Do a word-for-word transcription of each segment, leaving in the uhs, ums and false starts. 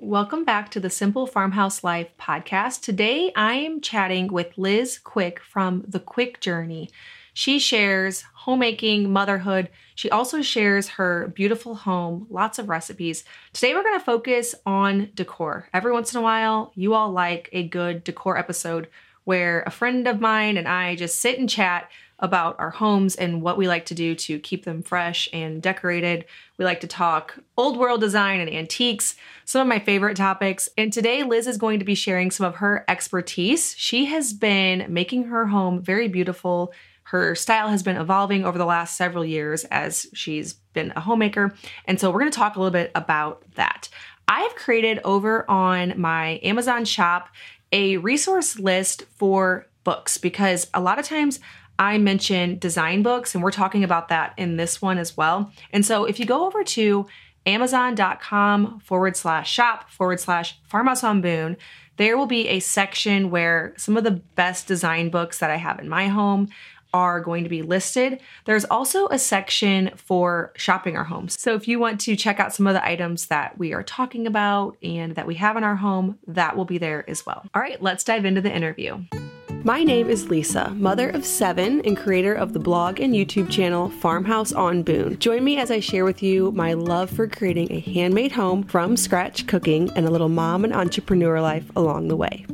Welcome back to the Simple Farmhouse Life podcast. Today I am chatting with Liz Quick from The Quick Journey. She shares homemaking, motherhood. She also shares her beautiful home, lots of recipes. Today we're going to focus on decor. Every once in a while, you all like a good decor episode where a friend of mine and I just sit and chat about our homes and what we like to do to keep them fresh and decorated. We like to talk old world design and antiques, some of my favorite topics. And today Liz is going to be sharing some of her expertise. She has been making her home very beautiful. Her style has been evolving over the last several years as she's been a homemaker. And so we're going to talk a little bit about that. I've created over on my Amazon shop a resource list for books because a lot of times I mention design books, and we're talking about that in this one as well. And so if you go over to amazon.com forward slash shop forward slash farmhouse on Boone, there will be a section where some of the best design books that I have in my home are going to be listed. There's also a section for shopping our homes. So if you want to check out some of the items that we are talking about and that we have in our home, that will be there as well. All right, let's dive into the interview. My name is Lisa, mother of seven and creator of the blog and YouTube channel Farmhouse on Boone. Join me as I share with you my love for creating a handmade home from scratch cooking and a little mom and entrepreneur life along the way.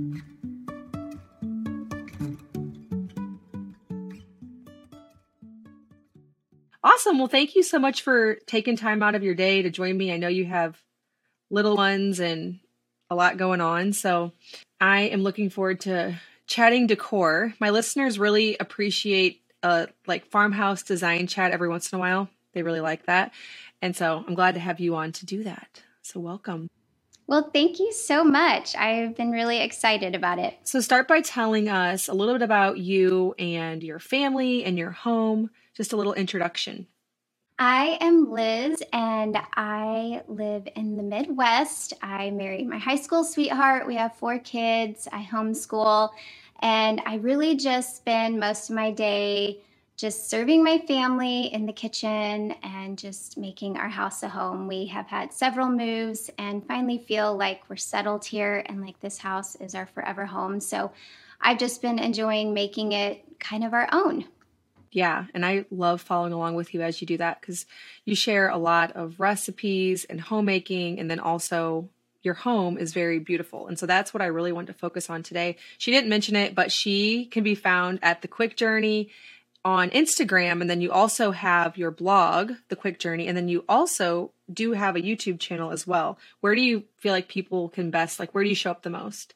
Awesome. Well, thank you so much for taking time out of your day to join me. I know you have little ones and a lot going on, so I am looking forward to chatting decor. My listeners really appreciate a like farmhouse design chat every once in a while. They really like that. And so I'm glad to have you on to do that. So welcome. Well, thank you so much. I've been really excited about it. So start by telling us a little bit about you and your family and your home, just a little introduction. I am Liz, and I live in the Midwest. I married my high school sweetheart. We have four kids. I homeschool, and I really just spend most of my day just serving my family in the kitchen and just making our house a home. We have had several moves and finally feel like we're settled here and like this house is our forever home. So I've just been enjoying making it kind of our own. Yeah, and I love following along with you as you do that because you share a lot of recipes and homemaking, and then also your home is very beautiful. And so that's what I really want to focus on today. She didn't mention it, but she can be found at The Quick Journey on Instagram, and then you also have your blog, The Quick Journey, and then you also do have a YouTube channel as well. Where do you feel like people can best, like where do you show up the most?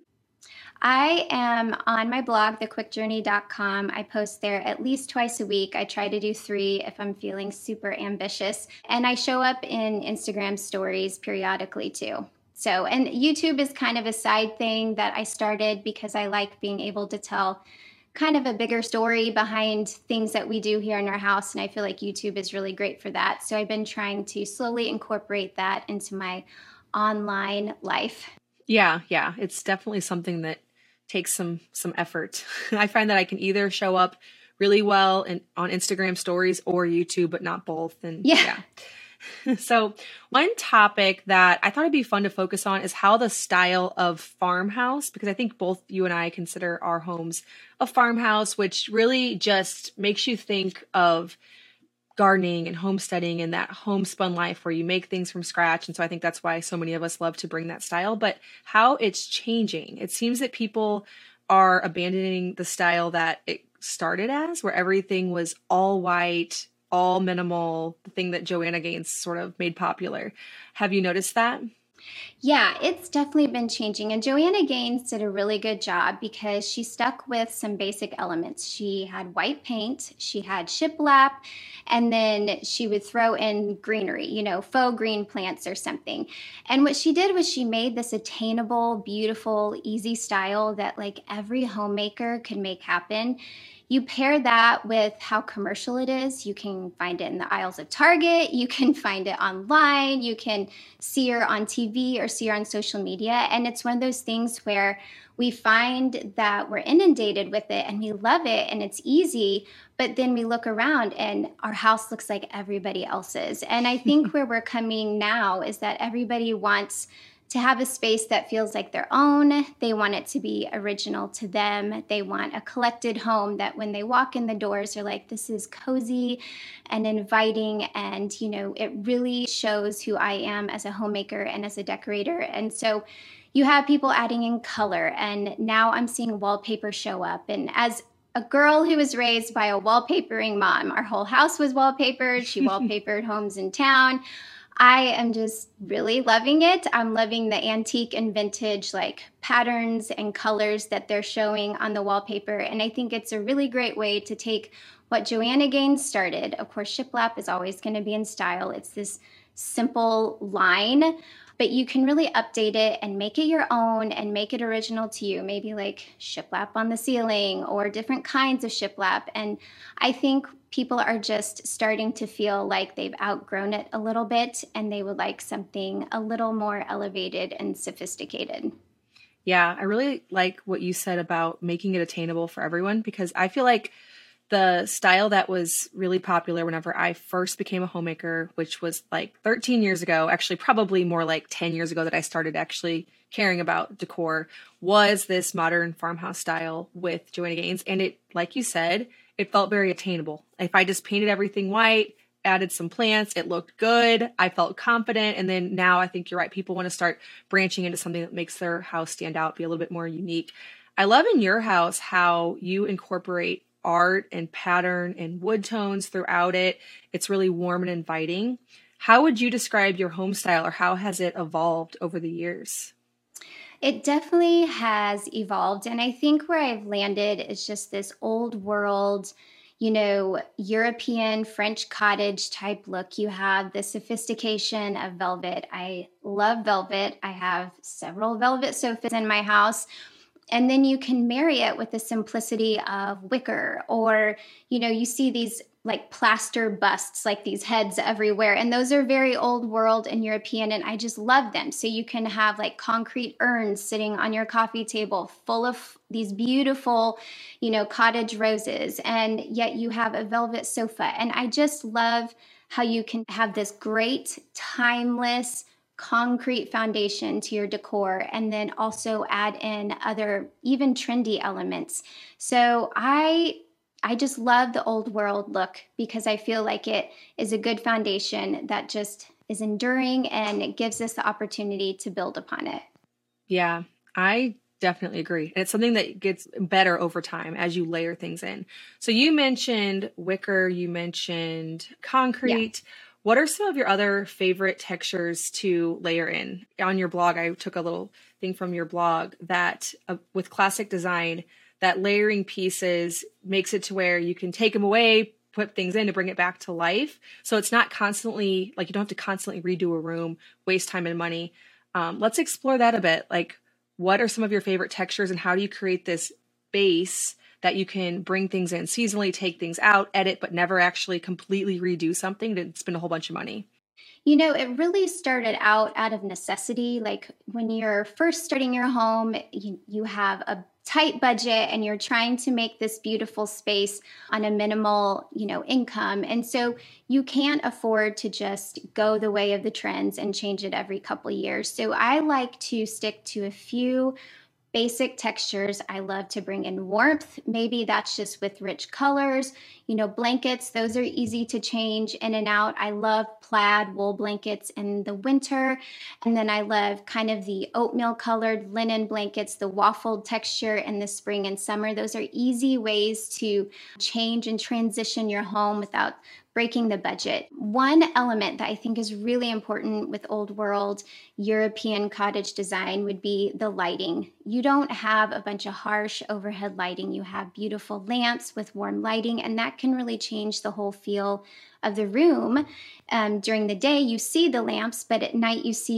I am on my blog, the quick journey dot com. I post there at least twice a week. I try to do three if I'm feeling super ambitious. And I show up in Instagram stories periodically too. So, and YouTube is kind of a side thing that I started because I like being able to tell kind of a bigger story behind things that we do here in our house. And I feel like YouTube is really great for that. So I've been trying to slowly incorporate that into my online life. Yeah, yeah. It's definitely something that takes some some effort. I find that I can either show up really well in, on Instagram stories or YouTube, but not both. And yeah. yeah. So one topic that I thought it'd be fun to focus on is how the style of farmhouse, because I think both you and I consider our homes a farmhouse, which really just makes you think of gardening and homesteading and that homespun life where you make things from scratch. And so I think that's why so many of us love to bring that style, but how it's changing. It seems that people are abandoning the style that it started as, where everything was all white, all minimal, the thing that Joanna Gaines sort of made popular. Have you noticed that? Yeah, it's definitely been changing. And Joanna Gaines did a really good job because she stuck with some basic elements. She had white paint, she had shiplap, and then she would throw in greenery, you know, faux green plants or something. And what she did was she made this attainable, beautiful, easy style that like every homemaker could make happen. you pair that with how commercial it is. You can find it in the aisles of Target. You can find it online. You can see her on T V or see her on social media. And it's one of those things where we find that we're inundated with it and we love it and it's easy, but then we look around and our house looks like everybody else's. And I think where we're coming now is that everybody wants to have a space that feels like their own. They want it to be original to them. They want a collected home that when they walk in the doors, they're like, this is cozy and inviting. And, you know, it really shows who I am as a homemaker and as a decorator. And so you have people adding in color. And now I'm seeing wallpaper show up. And as a girl who was raised by a wallpapering mom, our whole house was wallpapered. She wallpapered homes in town. I am just really loving it. I'm loving the antique and vintage like patterns and colors that they're showing on the wallpaper. And I think it's a really great way to take what Joanna Gaines started. Of course, shiplap is always going to be in style. It's this simple line, but you can really update it and make it your own and make it original to you. Maybe like shiplap on the ceiling or different kinds of shiplap. And I think people are just starting to feel like they've outgrown it a little bit and they would like something a little more elevated and sophisticated. Yeah, I really like what you said about making it attainable for everyone, because I feel like the style that was really popular whenever I first became a homemaker, which was like thirteen years ago, actually probably more like ten years ago that I started actually caring about decor, was this modern farmhouse style with Joanna Gaines. And it, like you said, it felt very attainable. If I just painted everything white, added some plants, it looked good. I felt confident. And then now I think you're right. People want to start branching into something that makes their house stand out, be a little bit more unique. I love in your house how you incorporate art and pattern and wood tones throughout it. It's really warm and inviting. How would you describe your home style, or how has it evolved over the years? It definitely has evolved. And I think where I've landed is just this old world, you know, European French cottage type look. You have the sophistication of velvet. I love velvet. I have several velvet sofas in my house. And then you can marry it with the simplicity of wicker, or, you know, you see these like plaster busts, like these heads everywhere. And those are very old world and European, and I just love them. So you can have like concrete urns sitting on your coffee table full of these beautiful, you know, cottage roses, and yet you have a velvet sofa. And I just love how you can have this great, timeless, concrete foundation to your decor, and then also add in other even trendy elements. So I I just love the old world look because I feel like it is a good foundation that just is enduring and it gives us the opportunity to build upon it. Yeah, I definitely agree. And it's something that gets better over time as you layer things in. So you mentioned wicker, you mentioned concrete. Yeah. What are some of your other favorite textures to layer in? On your blog, I took a little thing from your blog that uh, with classic design, that layering pieces makes it to where you can take them away, put things in to bring it back to life. So it's not constantly, like you don't have to constantly redo a room, waste time and money. Um, let's explore that a bit. Like, what are some of your favorite textures and how do you create this base that you can bring things in seasonally, take things out, edit, but never actually completely redo something to spend a whole bunch of money? You know, it really started out out of necessity. Like when you're first starting your home, you, you have a tight budget and you're trying to make this beautiful space on a minimal, you know, income. And so you can't afford to just go the way of the trends and change it every couple of years. So I like to stick to a few basic textures. I love to bring in warmth. Maybe that's just with rich colors. You know, blankets, those are easy to change in and out. I love plaid wool blankets in the winter. And then I love kind of the oatmeal colored linen blankets, the waffled texture in the spring and summer. Those are easy ways to change and transition your home without breaking the budget. One element that I think is really important with old world European cottage design would be the lighting. You don't have a bunch of harsh overhead lighting. You have beautiful lamps with warm lighting, and that can really change the whole feel of the room. Um, during the day, you see the lamps, but at night you see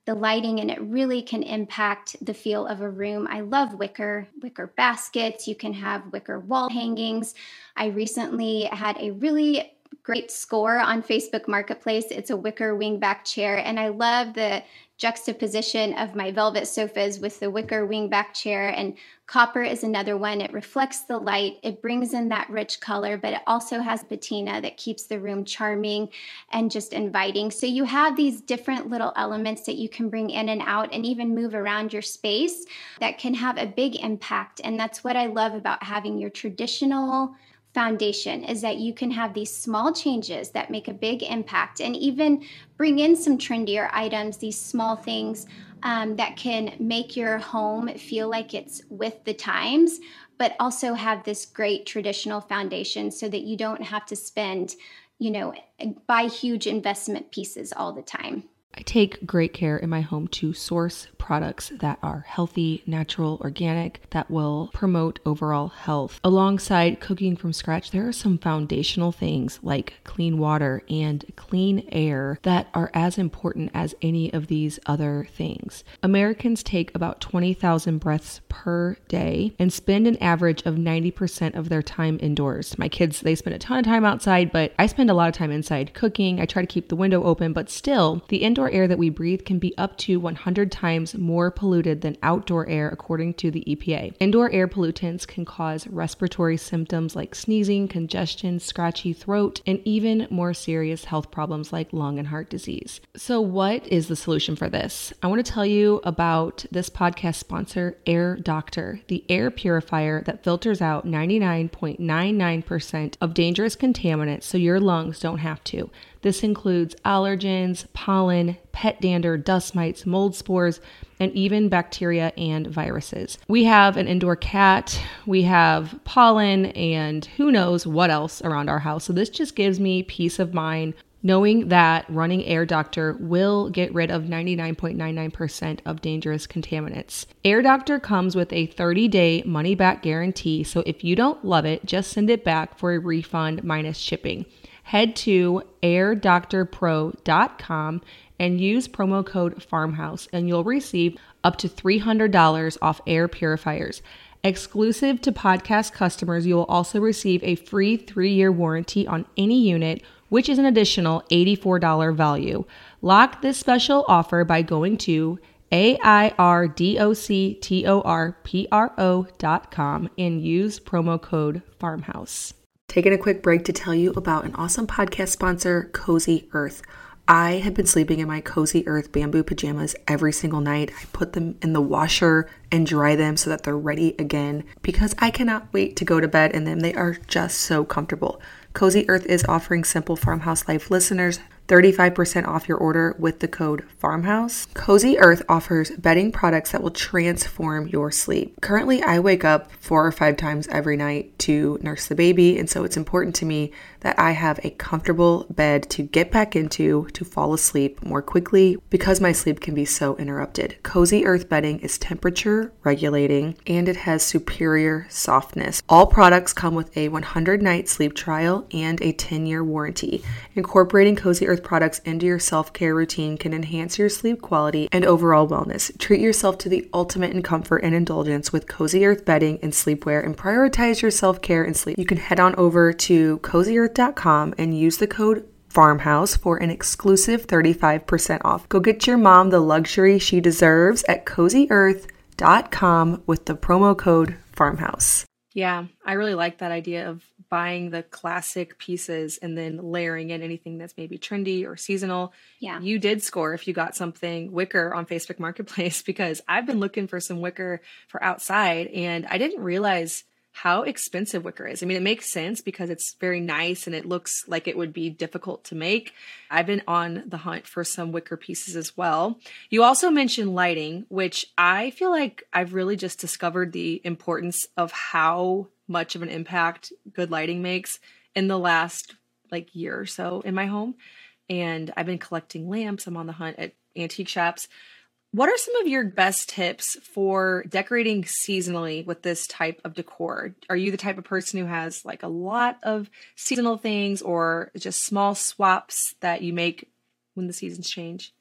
the lighting, and it really can impact the feel of a room. I love wicker, wicker baskets. You can have wicker wall hangings. I recently had a really great score on Facebook Marketplace. It's a wicker wingback chair, and I love the juxtaposition of my velvet sofas with the wicker wingback chair. And copper is another one. It reflects the light. It brings in that rich color, but it also has patina that keeps the room charming and just inviting. So you have these different little elements that you can bring in and out and even move around your space that can have a big impact. And that's what I love about having your traditional foundation, is that you can have these small changes that make a big impact and even bring in some trendier items, these small things um, that can make your home feel like it's with the times, but also have this great traditional foundation so that you don't have to spend, you know, buy huge investment pieces all the time. I take great care in my home to source products that are healthy, natural, organic, that will promote overall health. Alongside cooking from scratch, there are some foundational things like clean water and clean air that are as important as any of these other things. Americans take about twenty thousand breaths per day and spend an average of ninety percent of their time indoors. My kids, they spend a ton of time outside, but I spend a lot of time inside cooking. I try to keep the window open, but still, the indoor air that we breathe can be up to one hundred times more polluted than outdoor air, according to the E P A. Indoor air pollutants can cause respiratory symptoms like sneezing, congestion, scratchy throat, and even more serious health problems like lung and heart disease. So what is the solution for this? I want to tell you about this podcast sponsor, Air Doctor, the air purifier that filters out ninety-nine point nine nine percent of dangerous contaminants so your lungs don't have to. This includes allergens, pollen, pet dander, dust mites, mold spores, and even bacteria and viruses. We have an indoor cat, we have pollen, and who knows what else around our house. So this just gives me peace of mind knowing that running Air Doctor will get rid of ninety-nine point nine nine percent of dangerous contaminants. Air Doctor comes with a thirty-day money-back guarantee, so if you don't love it, just send it back for a refund minus shipping. Head to air doctor pro dot com and use promo code FARMHOUSE, and you'll receive up to three hundred dollars off air purifiers. Exclusive to podcast customers, you will also receive a free three-year warranty on any unit, which is an additional eighty-four dollars value. Lock this special offer by going to A I R D O C T O R P R O dot com and use promo code FARMHOUSE. Taking a quick break to tell you about an awesome podcast sponsor, Cozy Earth. I have been sleeping in my Cozy Earth bamboo pajamas every single night. I put them in the washer and dry them so that they're ready again because I cannot wait to go to bed in them. They are just so comfortable. Cozy Earth is offering Simple Farmhouse Life listeners thirty-five percent off your order with the code FARMHOUSE. Cozy Earth offers bedding products that will transform your sleep. Currently, I wake up four or five times every night to nurse the baby, and so it's important to me that I have a comfortable bed to get back into to fall asleep more quickly because my sleep can be so interrupted. Cozy Earth bedding is temperature regulating and it has superior softness. All products come with a one hundred night sleep trial and a ten year warranty. Incorporating Cozy Earth products into your self-care routine can enhance your sleep quality and overall wellness. Treat yourself to the ultimate in comfort and indulgence with Cozy Earth bedding and sleepwear, and prioritize your self-care and sleep. You can head on over to cozy earth dot com and use the code FARMHOUSE for an exclusive thirty-five percent off. Go get your mom the luxury she deserves at cozy earth dot com with the promo code FARMHOUSE. Yeah, I really like that idea of buying the classic pieces and then layering in anything that's maybe trendy or seasonal. Yeah. You did score if you got something wicker on Facebook Marketplace because I've been looking for some wicker for outside and I didn't realize how expensive wicker is. I mean, it makes sense because it's very nice and it looks like it would be difficult to make. I've been on the hunt for some wicker pieces as well. You also mentioned lighting, which I feel like I've really just discovered the importance of how much of an impact good lighting makes in the last like year or so in my home. And I've been collecting lamps. I'm on the hunt at antique shops. What are some of your best tips for decorating seasonally with this type of decor? Are you the type of person who has like a lot of seasonal things or just small swaps that you make when the seasons change?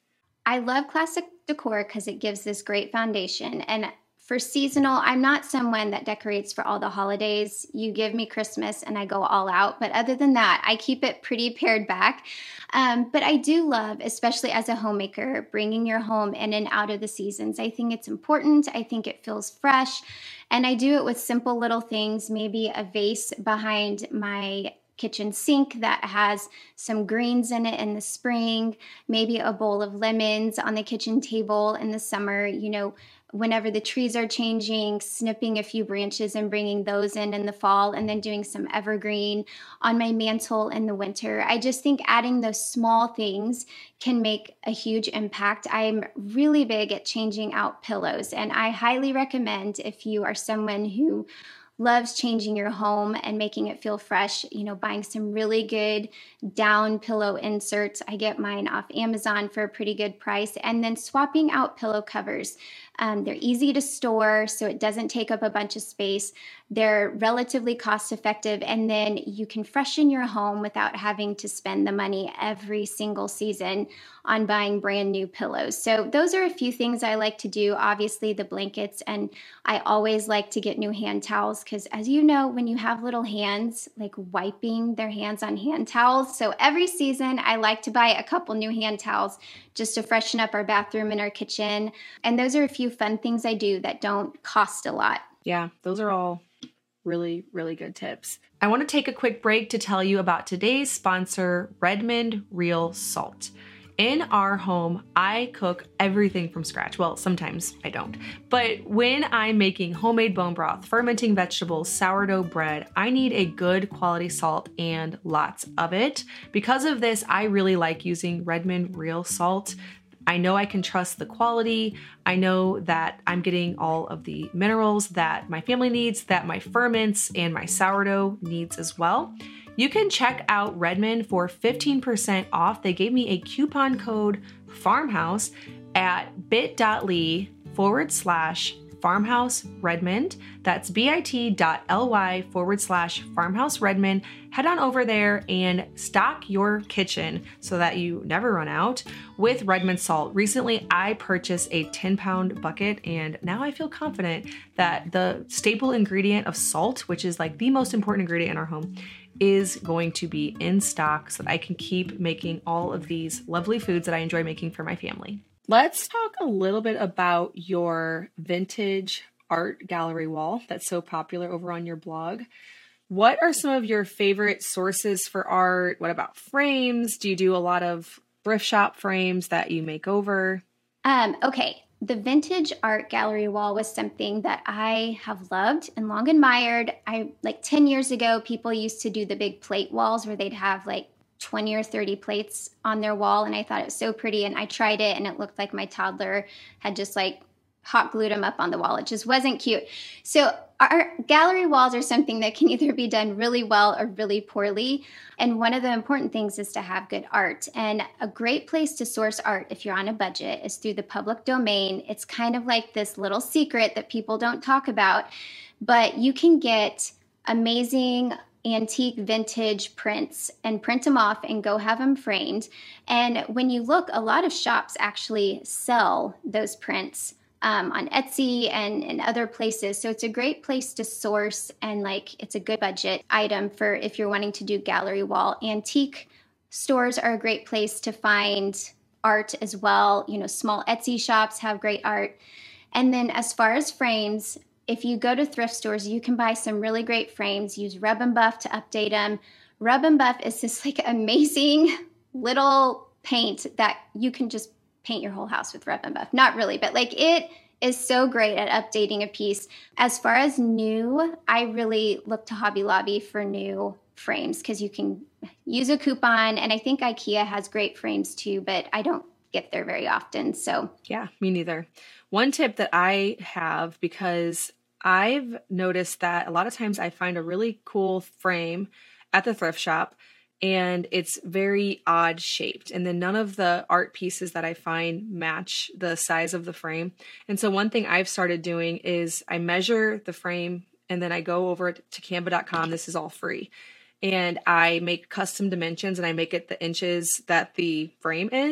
I love classic decor because it gives this great foundation. And for seasonal, I'm not someone that decorates for all the holidays. You give me Christmas and I go all out. But other than that, I keep it pretty pared back. Um, but I do love, especially as a homemaker, bringing your home in and out of the seasons. I think it's important. I think it feels fresh. And I do it with simple little things, maybe a vase behind my kitchen sink that has some greens in it in the spring, maybe a bowl of lemons on the kitchen table in the summer, you know, whenever the trees are changing, snipping a few branches and bringing those in in the fall, and then doing some evergreen on my mantle in the winter. I just think adding those small things can make a huge impact. I'm really big at changing out pillows, and I highly recommend, if you are someone who loves changing your home and making it feel fresh, you know, buying some really good down pillow inserts. I get mine off Amazon for a pretty good price. And then swapping out pillow covers. Um, they're easy to store, so it doesn't take up a bunch of space. They're relatively cost effective, and then you can freshen your home without having to spend the money every single season on buying brand new pillows. So those are a few things I like to do. Obviously the blankets, and I always like to get new hand towels because, as you know, when you have little hands, like wiping their hands on hand towels. So every season I like to buy a couple new hand towels just to freshen up our bathroom and our kitchen. And those are a few fun things I do that don't cost a lot. Yeah, those are all really, really good tips. I want to take a quick break to tell you about today's sponsor, Redmond Real Salt. In our home, I cook everything from scratch. Well, sometimes I don't. But when I'm making homemade bone broth, fermenting vegetables, sourdough bread, I need a good quality salt and lots of it. Because of this, I really like using Redmond Real Salt. I know I can trust the quality. I know that I'm getting all of the minerals that my family needs, that my ferments and my sourdough needs as well. You can check out Redmond for fifteen percent off. They gave me a coupon code farmhouse at bit.ly forward slash farmhouse Redmond. That's bit.ly forward slash farmhouse Redmond. Head on over there and stock your kitchen so that you never run out with Redmond salt. Recently, I purchased a ten pound bucket, and now I feel confident that the staple ingredient of salt, which is like the most important ingredient in our home, is going to be in stock so that I can keep making all of these lovely foods that I enjoy making for my family. Let's talk a little bit about your vintage art gallery wall that's so popular over on your blog. What are some of your favorite sources for art? What about frames? Do you do a lot of thrift shop frames that you make over? Um, okay. The vintage art gallery wall was something that I have loved and long admired. I like ten years ago, people used to do the big plate walls where they'd have like twenty or thirty plates on their wall. And I thought it was so pretty. And I tried it and it looked like my toddler had just like hot glued them up on the wall. It just wasn't cute. So our gallery walls are something that can either be done really well or really poorly. And one of the important things is to have good art. And a great place to source art if you're on a budget is through the public domain. It's kind of like this little secret that people don't talk about, but you can get amazing antique vintage prints and print them off and go have them framed. And when you look, a lot of shops actually sell those prints Um, on Etsy and, and other places. So it's a great place to source, and like it's a good budget item for if you're wanting to do gallery wall. Antique stores are a great place to find art as well. You know, small Etsy shops have great art. And then as far as frames, if you go to thrift stores, you can buy some really great frames. Use Rub and Buff to update them. Rub and Buff is this like amazing little paint that you can just paint your whole house with Rub and Buff. Not really, but like it is so great at updating a piece. As far as new, I really look to Hobby Lobby for new frames because you can use a coupon. And I think IKEA has great frames too, but I don't get there very often. So yeah, me neither. One tip that I have, because I've noticed that a lot of times I find a really cool frame at the thrift shop, and it's very odd shaped. And then none of the art pieces that I find match the size of the frame. And so one thing I've started doing is I measure the frame and then I go over to canva dot com. This is all free. And I make custom dimensions and I make it the inches that the frame is.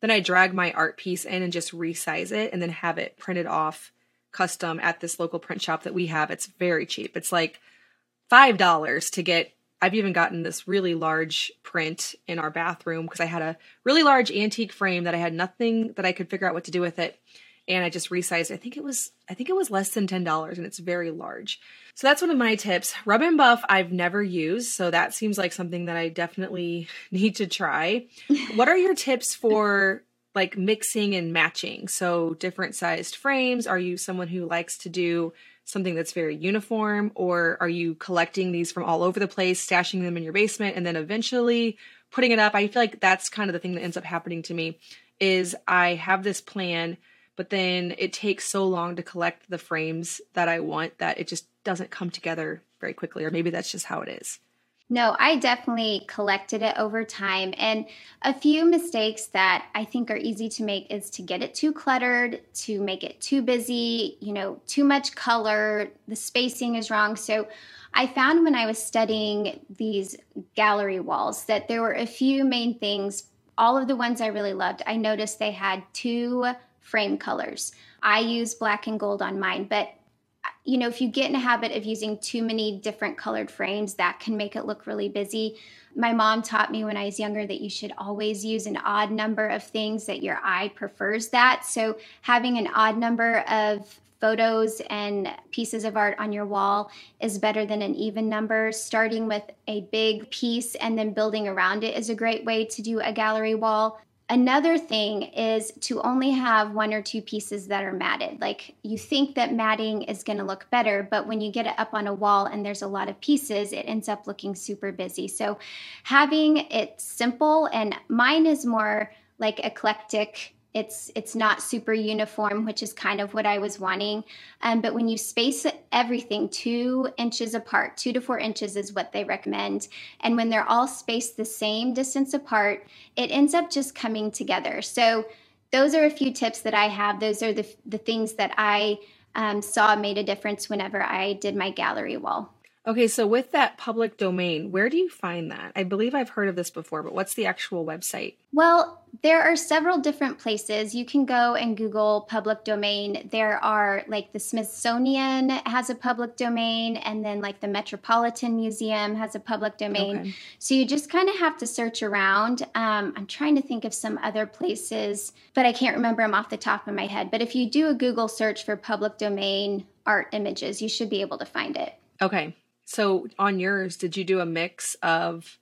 Then I drag my art piece in and just resize it and then have it printed off custom at this local print shop that we have. It's very cheap. It's like five dollars to get. I've even gotten this really large print in our bathroom because I had a really large antique frame that I had nothing that I could figure out what to do with it. And I just resized it. I think it was, I think it was less than ten dollars, and it's very large. So that's one of my tips. Rub and Buff I've never used, so that seems like something that I definitely need to try. What are your tips for like mixing and matching? So different sized frames. Are you someone who likes to do something that's very uniform, or are you collecting these from all over the place, stashing them in your basement, and then eventually putting it up? I feel like that's kind of the thing that ends up happening to me is I have this plan, but then it takes so long to collect the frames that I want that it just doesn't come together very quickly, or maybe that's just how it is. No, I definitely collected it over time. And a few mistakes that I think are easy to make is to get it too cluttered, to make it too busy, you know, too much color, the spacing is wrong. So I found when I was studying these gallery walls that there were a few main things. All of the ones I really loved, I noticed they had two frame colors. I use black and gold on mine, but you know, if you get in a habit of using too many different colored frames, that can make it look really busy. My mom taught me when I was younger that you should always use an odd number of things, that your eye prefers that. So having an odd number of photos and pieces of art on your wall is better than an even number. Starting with a big piece and then building around it is a great way to do a gallery wall. Another thing is to only have one or two pieces that are matted. Like, you think that matting is going to look better, but when you get it up on a wall and there's a lot of pieces, it ends up looking super busy. So having it simple, and mine is more like eclectic. It's it's not super uniform, which is kind of what I was wanting. Um, but when you space everything two inches apart, two to four inches is what they recommend. And when they're all spaced the same distance apart, it ends up just coming together. So those are a few tips that I have. Those are the, the things that I um, saw made a difference whenever I did my gallery wall. Okay, so with that public domain, where do you find that? I believe I've heard of this before, but what's the actual website? Well, there are several different places. You can go and Google public domain. There are, like, the Smithsonian has a public domain, and then like the Metropolitan Museum has a public domain. Okay. So you just kind of have to search around. Um, I'm trying to think of some other places, but I can't remember them off the top of my head. But if you do a Google search for public domain art images, you should be able to find it. Okay. So on yours, did you do a mix of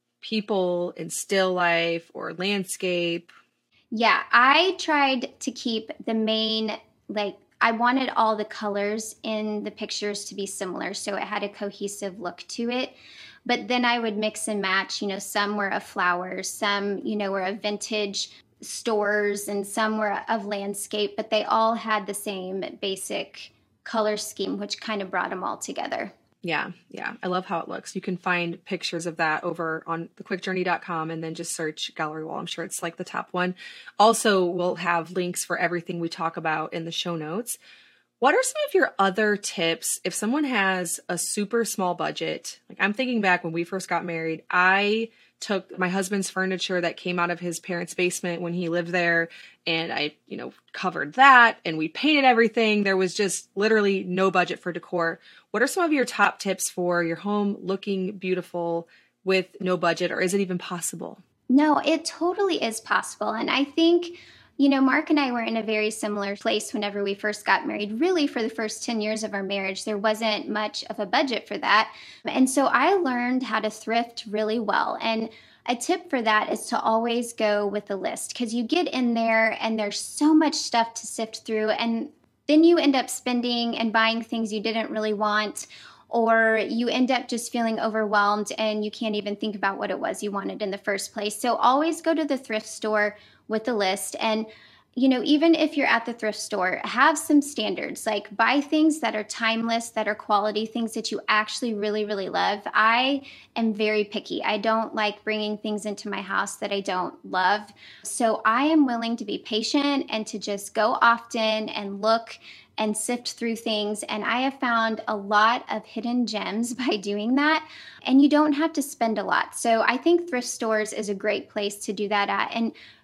people in still life or landscape? Yeah, I tried to keep the main, like, I wanted all the colors in the pictures to be similar, so it had a cohesive look to it. But then I would mix and match, you know, some were of flowers, some, you know, were of vintage stores, and some were of landscape, but they all had the same basic color scheme, which kind of brought them all together. Yeah, yeah. I love how it looks. You can find pictures of that over on the quick journey dot com and then just search gallery wall. I'm sure it's like the top one. Also, we'll have links for everything we talk about in the show notes. What are some of your other tips if someone has a super small budget? Like, I'm thinking back when we first got married, I took my husband's furniture that came out of his parents' basement when he lived there, and I, you know, covered that, and we painted everything. There was just literally no budget for decor. What are some of your top tips for your home looking beautiful with no budget, or is it even possible? No, it totally is possible. And I think, you know, Mark and I were in a very similar place whenever we first got married. Really, for the first ten years of our marriage, there wasn't much of a budget for that. And so I learned how to thrift really well. And a tip for that is to always go with a list, because you get in there and there's so much stuff to sift through, and then you end up spending and buying things you didn't really want, or you end up just feeling overwhelmed and you can't even think about what it was you wanted in the first place. So always go to the thrift store with a list. And, you know, even if you're at the thrift store, have some standards, like buy things that are timeless, that are quality, things that you actually really, really love. I am very picky. I don't like bringing things into my house that I don't love. So I am willing to be patient and to just go often and look and sift through things. And I have found a lot of hidden gems by doing that. And you don't have to spend a lot. So I think thrift stores is a great place to do that at. And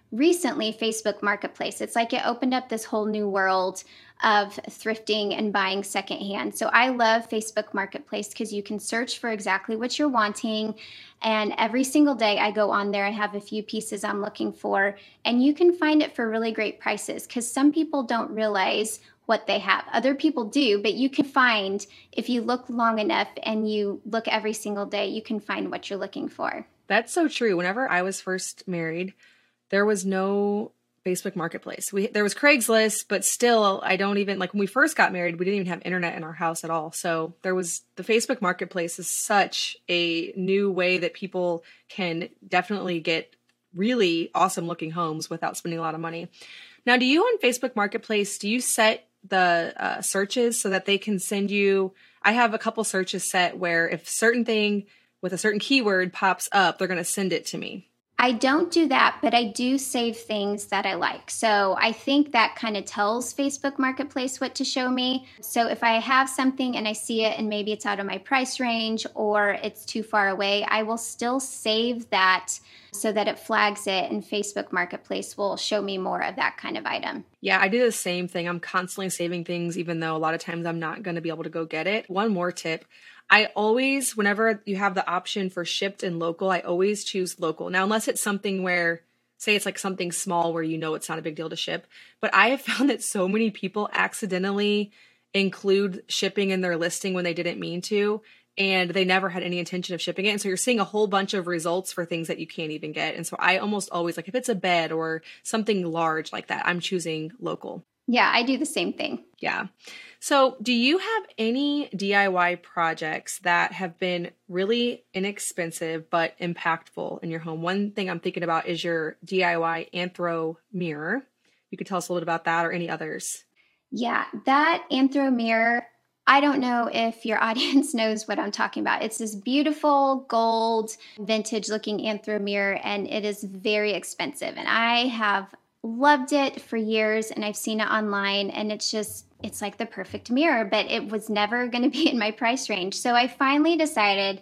recently Facebook Marketplace. It's like it opened up this whole new world of thrifting and buying secondhand. So I love Facebook Marketplace because you can search for exactly what you're wanting. And every single day I go on there, I have a few pieces I'm looking for, and you can find it for really great prices because some people don't realize what they have. Other people do, but you can find, if you look long enough and you look every single day, you can find what you're looking for. That's so true. Whenever I was first married, there was no Facebook Marketplace. We there was Craigslist, but still, I don't even, like when we first got married, we didn't even have internet in our house at all. So there was, the Facebook Marketplace is such a new way that people can definitely get really awesome looking homes without spending a lot of money. Now, do you on Facebook Marketplace, do you set the uh, searches so that they can send you, I have a couple searches set where if certain thing with a certain keyword pops up, they're going to send it to me. I don't do that, but I do save things that I like. So I think that kind of tells Facebook Marketplace what to show me. So if I have something and I see it and maybe it's out of my price range or it's too far away, I will still save that so that it flags it, and Facebook Marketplace will show me more of that kind of item. Yeah, I do the same thing. I'm constantly saving things, even though a lot of times I'm not going to be able to go get it. One more tip. I always, whenever you have the option for shipped and local, I always choose local. Now, unless it's something where, say it's like something small where you know it's not a big deal to ship. But I have found that so many people accidentally include shipping in their listing when they didn't mean to, and they never had any intention of shipping it. And so you're seeing a whole bunch of results for things that you can't even get. And so I almost always, like if it's a bed or something large like that, I'm choosing local. Yeah, I do the same thing. Yeah. So do you have any D I Y projects that have been really inexpensive but impactful in your home? One thing I'm thinking about is your D I Y Anthro mirror. You could tell us a little bit about that or any others. Yeah, that Anthro mirror, I don't know if your audience knows what I'm talking about. It's this beautiful gold vintage looking Anthro mirror, and it is very expensive. And I have loved it for years, and I've seen it online, and it's just, it's like the perfect mirror, but it was never going to be in my price range. So I finally decided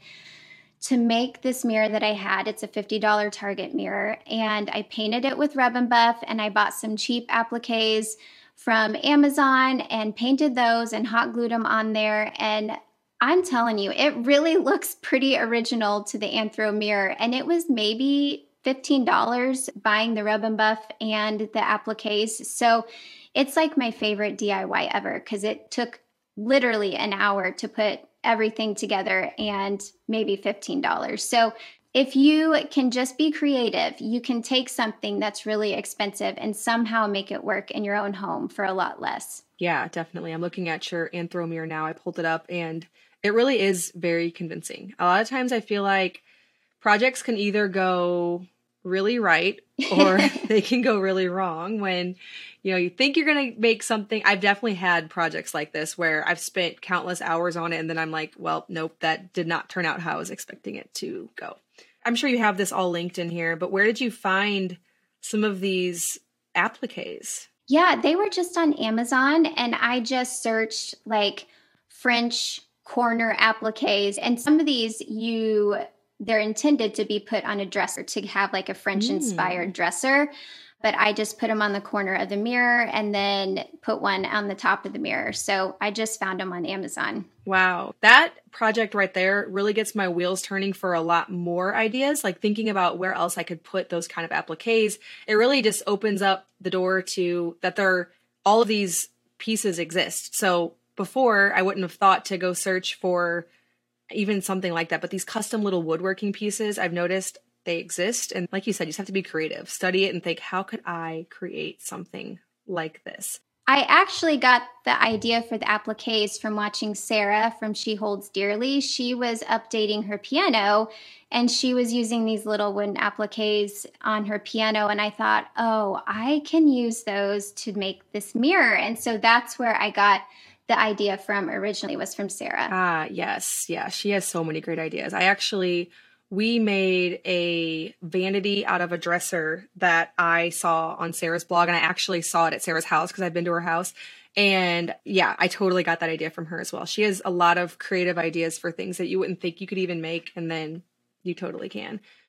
to make this mirror that I had. It's a fifty dollars Target mirror, and I painted it with Rub and Buff, and I bought some cheap appliques from Amazon and painted those and hot glued them on there. And I'm telling you, it really looks pretty original to the Anthro mirror. And it was maybe fifteen dollars buying the Rub and Buff and the appliques. So it's like my favorite D I Y ever because it took literally an hour to put everything together and maybe fifteen dollars. So if you can just be creative, you can take something that's really expensive and somehow make it work in your own home for a lot less. Yeah, definitely. I'm looking at your Anthro mirror now. I pulled it up and it really is very convincing. A lot of times I feel like projects can either go really right or they can go really wrong when, you know, you think you're going to make something. I've definitely had projects like this where I've spent countless hours on it and then I'm like, well, nope, that did not turn out how I was expecting it to go. I'm sure you have this all linked in here, but where did you find some of these appliques? Yeah, they were just on Amazon, and I just searched like French corner appliques, and some of these you they're intended to be put on a dresser to have like a French inspired mm. dresser. But I just put them on the corner of the mirror and then put one on the top of the mirror. So I just found them on Amazon. Wow. That project right there really gets my wheels turning for a lot more ideas, like thinking about where else I could put those kind of appliques. It really just opens up the door to that there, all of these pieces exist. So before I wouldn't have thought to go search for even something like that. But these custom little woodworking pieces, I've noticed they exist. And like you said, you just have to be creative, study it and think, how could I create something like this? I actually got the idea for the appliques from watching Sarah from She Holds Dearly. She was updating her piano and she was using these little wooden appliques on her piano. And I thought, oh, I can use those to make this mirror. And so that's where I got the idea from originally, was from Sarah. Ah, yes. Yeah. She has so many great ideas. I actually... We made a vanity out of a dresser that I saw on Sarah's blog, and I actually saw it at Sarah's house because I've been to her house. And yeah, I totally got that idea from her as well. She has a lot of creative ideas for things that you wouldn't think you could even make, and then you totally can.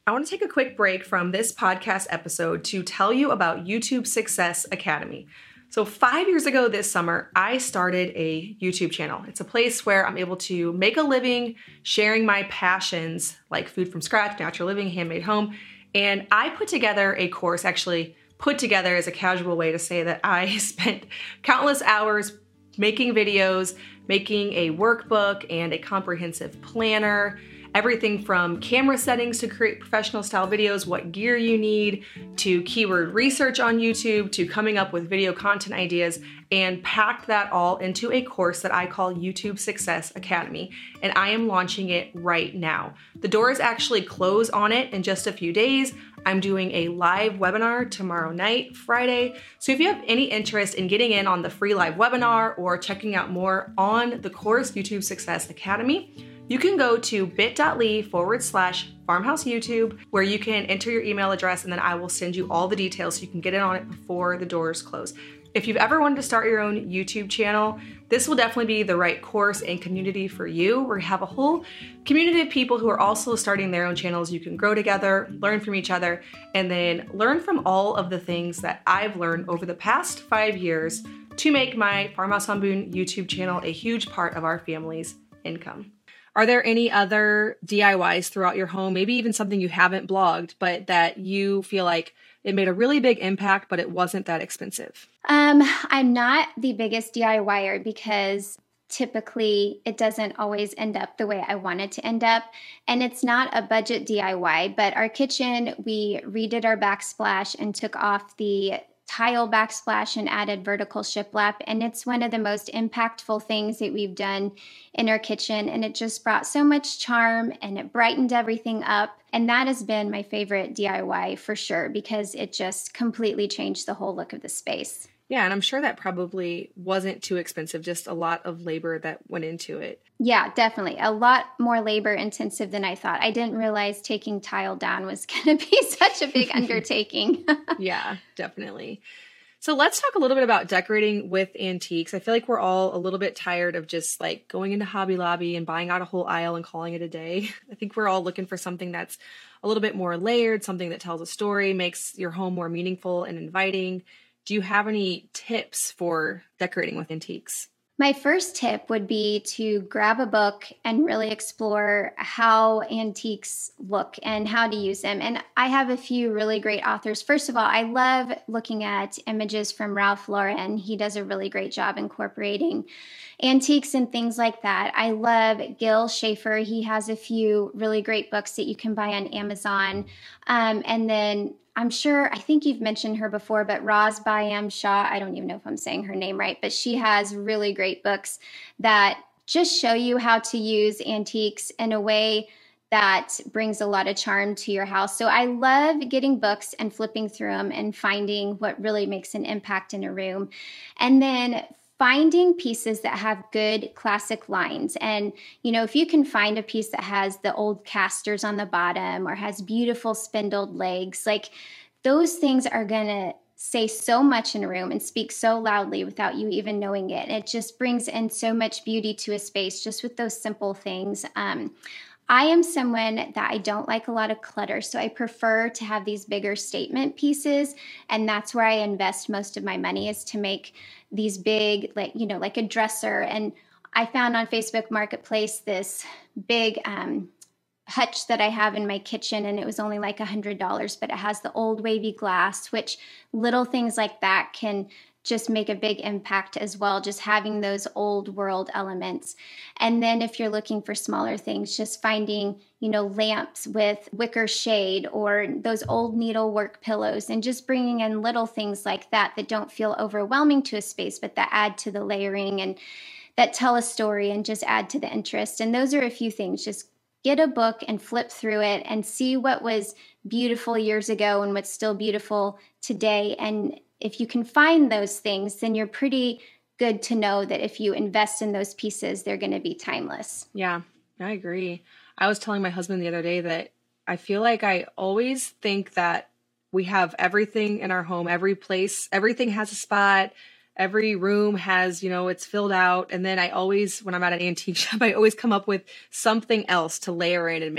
I want to take a quick break from this podcast episode to tell you about YouTube Success Academy. So five years ago this summer, I started a YouTube channel. It's a place where I'm able to make a living sharing my passions like food from scratch, natural living, handmade home. And I put together a course, actually put together as a casual way to say that I spent countless hours making videos, making a workbook and a comprehensive planner, everything from camera settings to create professional style videos, what gear you need, to keyword research on YouTube, to coming up with video content ideas, and packed that all into a course that I call YouTube Success Academy. And I am launching it right now. The doors actually close on it in just a few days. I'm doing a live webinar tomorrow night, Friday. So if you have any interest in getting in on the free live webinar or checking out more on the course YouTube Success Academy, you can go to bit.ly forward slash farmhouse YouTube, where you can enter your email address and then I will send you all the details so you can get in on it before the doors close. If you've ever wanted to start your own YouTube channel, this will definitely be the right course and community for you. We have a whole community of people who are also starting their own channels. You can grow together, learn from each other, and then learn from all of the things that I've learned over the past five years to make my Farmhouse Hamboon YouTube channel a huge part of our family's income. Are there any other D I Ys throughout your home, maybe even something you haven't blogged, but that you feel like it made a really big impact, but it wasn't that expensive? Um, I'm not the biggest DIYer because typically it doesn't always end up the way I want it to end up. And it's not a budget D I Y, but our kitchen, we redid our backsplash and took off the tile backsplash and added vertical shiplap. And it's one of the most impactful things that we've done in our kitchen. And it just brought so much charm and it brightened everything up. And that has been my favorite D I Y for sure, because it just completely changed the whole look of the space. Yeah, and I'm sure that probably wasn't too expensive, just a lot of labor that went into it. Yeah, definitely. A lot more labor intensive than I thought. I didn't realize taking tile down was going to be such a big undertaking. Yeah, definitely. So let's talk a little bit about decorating with antiques. I feel like we're all a little bit tired of just like going into Hobby Lobby and buying out a whole aisle and calling it a day. I think we're all looking for something that's a little bit more layered, something that tells a story, makes your home more meaningful and inviting. Do you have any tips for decorating with antiques? My first tip would be to grab a book and really explore how antiques look and how to use them. And I have a few really great authors. First of all, I love looking at images from Ralph Lauren. He does a really great job incorporating antiques and things like that. I love Gil Schaefer. He has a few really great books that you can buy on Amazon. Um, and then I'm sure, I think you've mentioned her before, but Roz Byam Shaw, I don't even know if I'm saying her name right, but she has really great books that just show you how to use antiques in a way that brings a lot of charm to your house. So I love getting books and flipping through them and finding what really makes an impact in a room. And then finding pieces that have good classic lines. And, you know, if you can find a piece that has the old casters on the bottom or has beautiful spindled legs, like those things are going to say so much in a room and speak so loudly without you even knowing it. It just brings in so much beauty to a space just with those simple things. Um, I am someone that I don't like a lot of clutter, so I prefer to have these bigger statement pieces, and that's where I invest most of my money, is to make these big, like, you know, like a dresser. And I found on Facebook Marketplace this big um, hutch that I have in my kitchen, and it was only like one hundred dollars, but it has the old wavy glass, which little things like that can just make a big impact as well, just having those old world elements. And then if you're looking for smaller things, just finding, you know, lamps with wicker shade or those old needlework pillows, and just bringing in little things like that that don't feel overwhelming to a space, but that add to the layering and that tell a story and just add to the interest. And those are a few things. Just get a book and flip through it and see what was beautiful years ago and what's still beautiful today. And if you can find those things, then you're pretty good to know that if you invest in those pieces, they're going to be timeless. Yeah, I agree. I was telling my husband the other day that I feel like I always think that we have everything in our home, every place, everything has a spot, every room has, you know, it's filled out. And then I always, when I'm at an antique shop, I always come up with something else to layer in and make it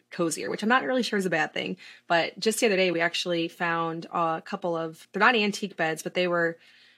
cozier, which I'm not really sure is a bad thing. But just the other day, we actually found a couple of, they're not antique beds, but they were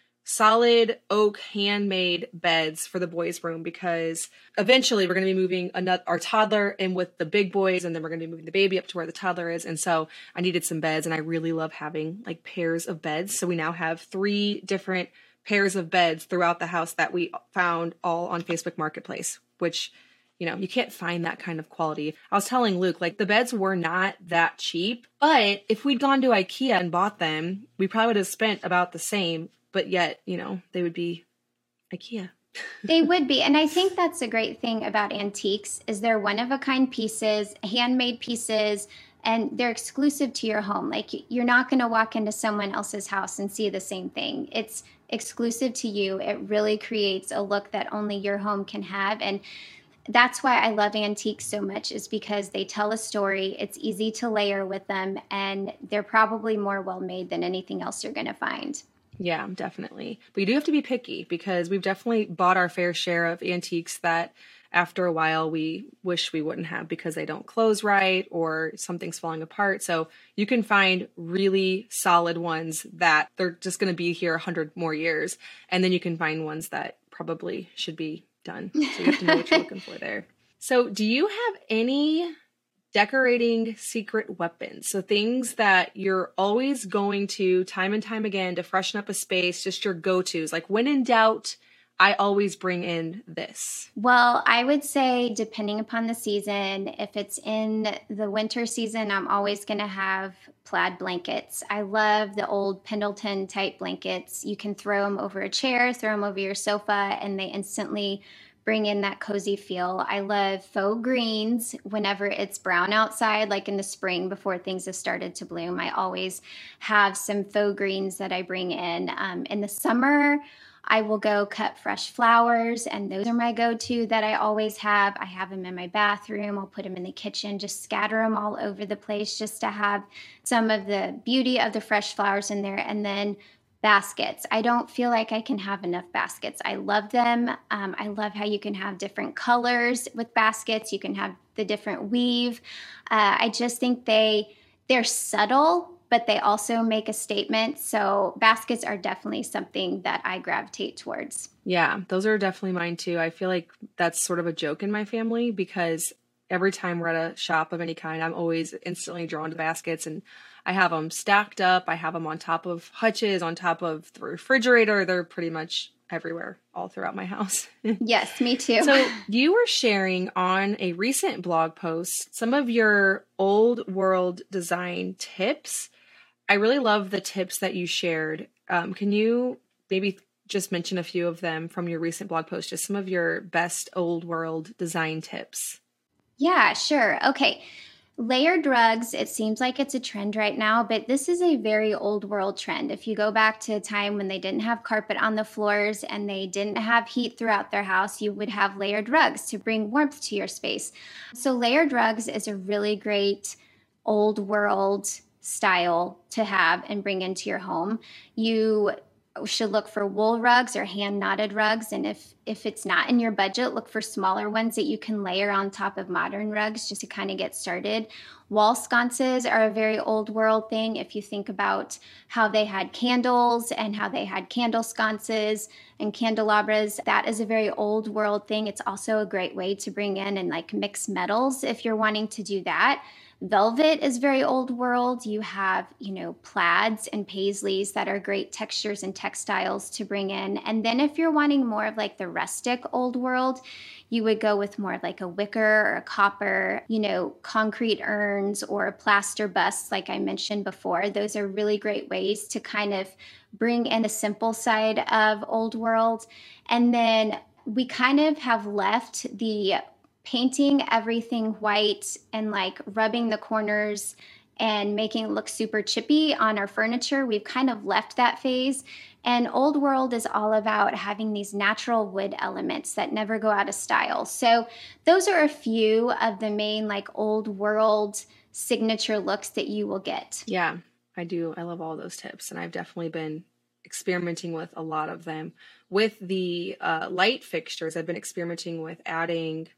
solid oak handmade beds for the boys' room, because eventually we're going to be moving another, our toddler in with the big boys, and then we're going to be moving the baby up to where the toddler is. And so I needed some beds, and I really love having like pairs of beds. So we now have three different pairs of beds throughout the house that we found all on Facebook Marketplace, which, you know, you can't find that kind of quality. I was telling Luke, like, the beds were not that cheap, but if we'd gone to IKEA and bought them, we probably would have spent about the same, but yet, you know, they would be IKEA. They would be. And I think that's a great thing about antiques is they're one-of-a-kind pieces, handmade pieces, and they're exclusive to your home. Like, you're not going to walk into someone else's house and see the same thing. It's exclusive to you. It really creates a look that only your home can have. And that's why I love antiques so much, is because they tell a story. It's easy to layer with them, and they're probably more well-made than anything else you're going to find. Yeah, definitely. But you do have to be picky, because we've definitely bought our fair share of antiques that after a while we wish we wouldn't have, because they don't close right or something's falling apart. So you can find really solid ones that they're just going to be here a hundred more years. And then you can find ones that probably should be done. So you have to know what you're looking for there. So do you have any decorating secret weapons? So things that you're always going to time and time again to freshen up a space, just your go-tos, like when in doubt, I always bring in this. Well, I would say depending upon the season, if it's in the winter season, I'm always going to have plaid blankets. I love the old Pendleton type blankets. You can throw them over a chair, throw them over your sofa, and they instantly bring in that cozy feel. I love faux greens whenever it's brown outside, like in the spring before things have started to bloom. I always have some faux greens that I bring in. Um, in the summer, I will go cut fresh flowers, and those are my go-to that I always have. I have them in my bathroom. I'll put them in the kitchen, just scatter them all over the place just to have some of the beauty of the fresh flowers in there. And then baskets. I don't feel like I can have enough baskets. I love them. Um, I love how you can have different colors with baskets. You can have the different weave. Uh, I just think they, they're subtle, but they also make a statement. So baskets are definitely something that I gravitate towards. Yeah, those are definitely mine too. I feel like that's sort of a joke in my family, because every time we're at a shop of any kind, I'm always instantly drawn to baskets, and I have them stacked up. I have them on top of hutches, on top of the refrigerator. They're pretty much everywhere, all throughout my house. Yes, me too. So you were sharing on a recent blog post some of your old world design tips. I really love the tips that you shared. Um, can you maybe just mention a few of them from your recent blog post, just some of your best old world design tips? Yeah, sure. Okay. Layered rugs, it seems like it's a trend right now, but this is a very old world trend. If you go back to a time when they didn't have carpet on the floors and they didn't have heat throughout their house, you would have layered rugs to bring warmth to your space. So layered rugs is a really great old world style to have and bring into your home. You should look for wool rugs or hand knotted rugs, and if if it's not in your budget, look for smaller ones that you can layer on top of modern rugs just to kind of get started. Wall sconces are a very old world thing. If you think about how they had candles and how they had candle sconces and candelabras, that is a very old world thing. It's also a great way to bring in and like mix metals if you're wanting to do that. Velvet is very old world. You have, you know, plaids and paisleys that are great textures and textiles to bring in. And then if you're wanting more of like the rustic old world, you would go with more of like a wicker or a copper, you know, concrete urns or plaster busts, like I mentioned before. Those are really great ways to kind of bring in the simple side of old world. And then we kind of have left the painting everything white and like rubbing the corners and making it look super chippy on our furniture. We've kind of left that phase. And old world is all about having these natural wood elements that never go out of style. So those are a few of the main like old world signature looks that you will get. Yeah, I do. I love all those tips. And I've definitely been experimenting with a lot of them. With the uh, light fixtures, I've been experimenting with adding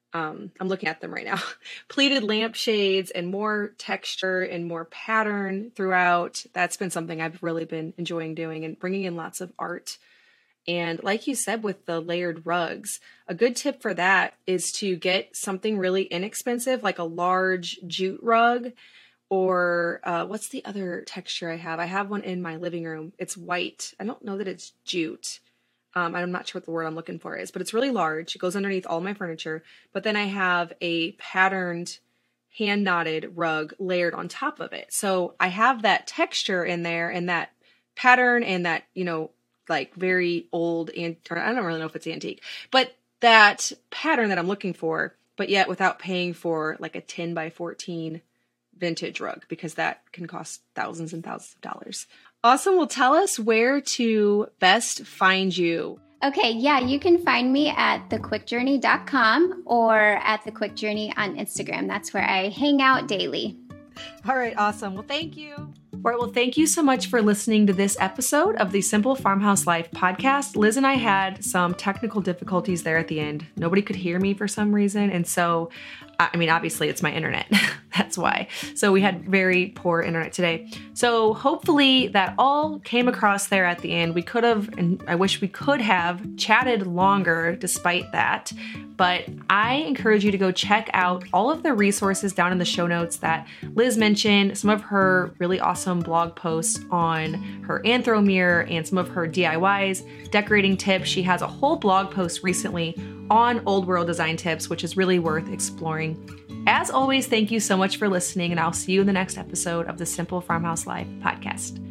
um, I'm looking at them right now, pleated lampshades and more texture and more pattern throughout. That's been something I've really been enjoying doing and bringing in lots of art. And like you said, with the layered rugs, a good tip for that is to get something really inexpensive, like a large jute rug, or uh, what's the other texture I have? I have one in my living room. It's white. I don't know that it's jute. Um, I'm not sure what the word I'm looking for is, but it's really large. It goes underneath all my furniture. But then I have a patterned hand knotted rug layered on top of it. So I have that texture in there and that pattern and that, you know, like very old, and I don't really know if it's antique, but that pattern that I'm looking for, but yet without paying for like a ten by fourteen vintage rug, because that can cost thousands and thousands of dollars. Awesome. Well, tell us where to best find you. Okay, yeah, you can find me at the quick journey dot com or at The Quick Journey on Instagram. That's where I hang out daily. All right, awesome. Well, thank you. All right, well, thank you so much for listening to this episode of the Simple Farmhouse Life podcast. Liz and I had some technical difficulties there at the end. Nobody could hear me for some reason. And so, I mean, obviously it's my internet. That's why. So we had very poor internet today. So hopefully that all came across there at the end. We could have, and I wish we could have chatted longer despite that. But I encourage you to go check out all of the resources down in the show notes that Liz mentioned, some of her really awesome blog posts on her Anthro mirror and some of her D I Ys, decorating tips. She has a whole blog post recently on old world design tips, which is really worth exploring. As always, thank you so much for listening, and I'll see you in the next episode of the Simple Farmhouse Life podcast.